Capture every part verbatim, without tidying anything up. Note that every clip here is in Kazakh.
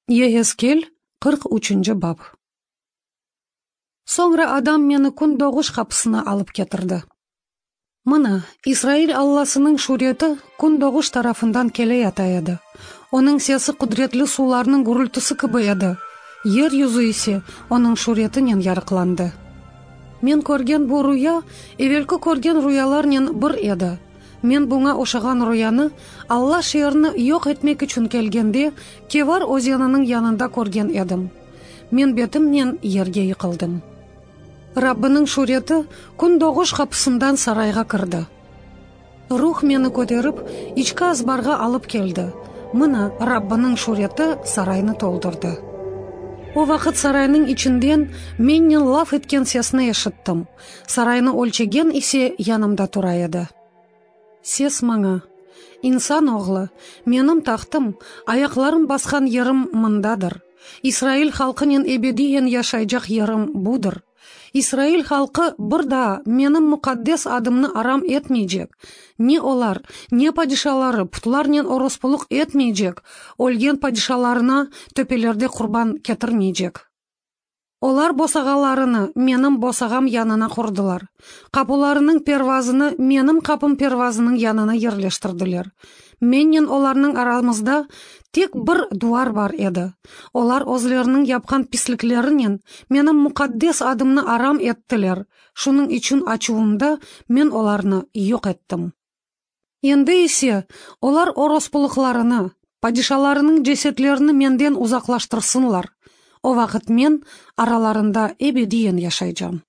Ехескел кырк үчүнчү бап. Соңра Адам мени күн догуш капысына алып кетирди. Мына, Израиль Алласынын шурети күн догуш тарафындан келе ята эди. Онун сеси кудретлүү сууларнын гүрүлтүсү кыбы эди. Ер жүзү исе онун шуретинен ярыкланды. Мен көрген бу руя эвелки көрген руяларнен бир эди. Мен буңа ошаган руяны Алла шээрни жок этмек үчүн келгенде Кевар өзенинин янында көрген эдим. Мен бетимнен жерге йыкылдым. Раббынын шурети күн догуш капысынан сарайга кырды. Рух мени көтөрүп, ички азбарга алып келди. Мына Раббынын шурети сарайны толдурду. О вакыт сарайнын ичинден менен лаф эткен сесни эшиттим. Сарайны өлчеген исе янымда тура эди. Сес маңа: инсан оглу, менин тактым, аякларым баскан жерим мындадыр. Израиль халкынын эбедиен жашайжак жерим будур. Израиль халкы бир да менин мукаддес адымны арам этмейжек. Не олар, не падишалары путларнен ороспулук этмейжек. Өлген падишаларына төпелерде курбан кетирмейжек. Олар босагаларыны менин босагам янына курдулар. Капыларынын первазыны менин капым первазынын янына жерлештирдилер. Менен оларнын арамызда тек бир дуар бар эди. Олар өзлөрүнүн япкан писликлеринен менин мукаддес адымны арам эттилер. Шунун үчүн ачуумда мен оларны жок эттим. Энди исе олар ороспулукларыны, падишаларынын жесетлерин менден узаклаштырсынлар. О вакыт мен араларында эбедиен жашайжам.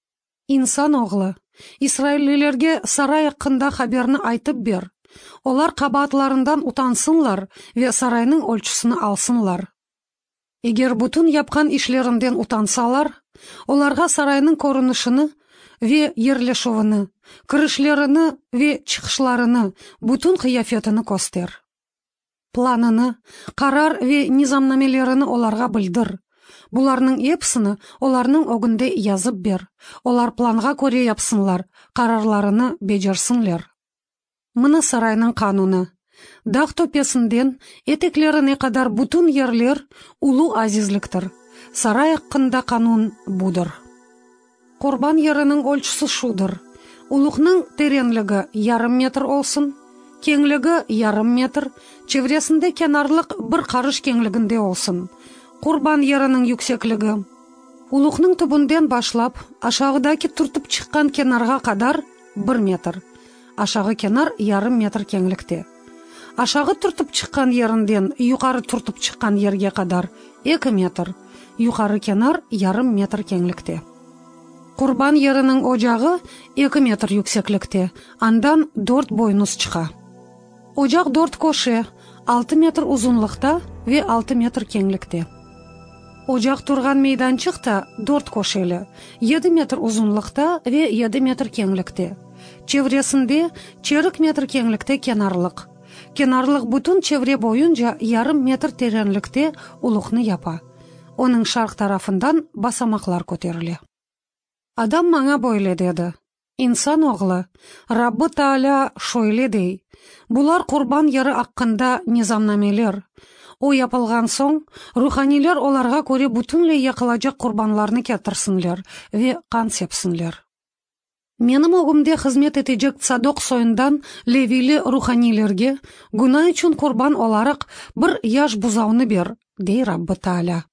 Инсан оглу, Израильлерге сарай акында хаберни айтып бер. Олар кабатларынан утансынлар ве сарайнын өлчүсүн алсынлар. Эгер бутун япкан ишлеринден утансалар, оларга сарайнын көрүнүшүнү ве жерлешүүнү, кириштерини ве чыгышларыны, бутун кыяфетini көстөр. Планыны, карар ве низамнамелерини оларга билдир. Буларнын эпсini оларнын огунде жазып бер. Олар планга көрө япсынлар, карарларыны бежерсинлер. Мына сарайнын кануну. Дак төпесинден этеклерине кадар бутун жерлер улуу азизликтир. Сарай акында канун будур. Курбан жеринин өлчүсү шудур. Улукнун тереңлиги ярым метр болсун, кеңлиги ярым метр, чевресинде кенарлык бир карыш кеңлигинде болсун. Курбан жеринин юксеклиги улукнун түбүндөн башлап ашагыдагы туртуп чыккан кенарга кадар бир метр. Ашагы кенар ярым метр кеңликте. Ашагы туртуп чыккан жеринден юкары туртуп чыккан жерге кадар эки метр. Юкары кенар ярым метр кеңликте. Курбан жеринин ожагы эки метр юксекликте. Андан төрт бойнуз чыга. Ожак төрт коше, алты метр узунлукта ве алты метр кеңликте. Ожак турган мейданчыкта төрт кошелі, жети метр узунлукта ве жети метр кеңликте. Чевресинде чырык метр кеңликте кенарлык. Кенарлык бутун чевре боюнча ярым метр тереңликте улукны япа. Онун шарк тарафындан басамаклар көтөрүлө. Адам мага бойле деди: инсан оглу, Раббы Таала шойле дей. Булар курбан жери акында низамнамелер. О япылган соң, руханилер оларга көрө бүтүнлөй якылажак курбанларны кетирсинлер ве кан сепсинлер. Менин огумде хизмет этежек Цадок союндан левили руханилерге гуна үчүн курбан оларак бир яш бузауны бер, дей Раббы Таала.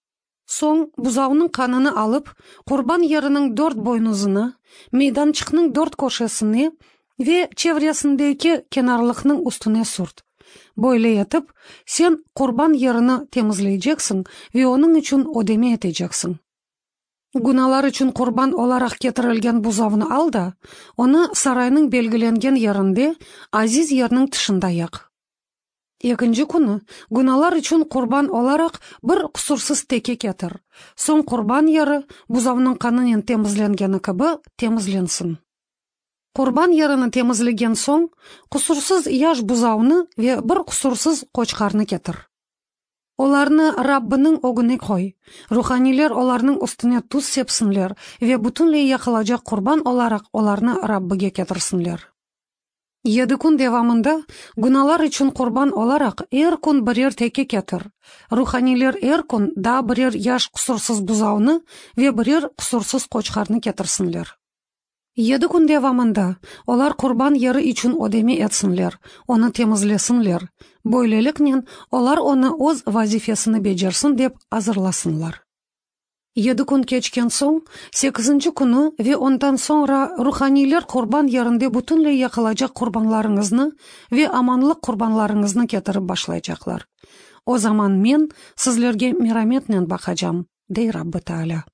Соң бузаунун каныны алып, курбан жеринин төрт бойнузуна, мейданчыкнын төрт кошесине ве чевресиндеги кенарлыкнын устуна сурт. Бойле этип, сен курбан жерини темизлейжексиң ве онун үчүн одеме этежексиң. Гуналар үчүн курбан оларак кетирилген бузауну ал да, оны сарайнын белгиленген жеринде, азиз жернин тышында як. Экинчи күнү гуналар үчүн курбан оларак бир кусурсуз теке кетир. Соң курбан жери бузаунун канынын темизленгени кыбы темизленсин. Курбан жерини темизлеген соң, кусурсуз яш бузауны ве бир кусурсуз кочкарны кетир. Оларны Раббынын огуна кой. Руханилер оларнын устуна туз сепсинлер ве бүтүнлөй якылажак курбан оларак оларны Раббыга кетирсинлер. Yedi kun devamında gunalar için kurban olarak er kun birer teke ketir. Ruhaniler er kun da birer yaş kusursuz buzağını ve birer kusursuz koçkarını getirsinler. Yedi kun devamında olar kurban yeri için ödeme etsinler, onu temizlesinler. Böylelikle olar onu öz vazifesini becersin dep hazırlasınlar. Yedi kun keçken soň, sekizinci kunu ve ondan sonra ruhaniler kurban yerinde bütünley yakılacak kurbanlarınızını ve amanlık kurbanlarınızını getirip başlayacaklar. O zaman men sizlerge merhametle bakacağım, dey Rabbi Teala.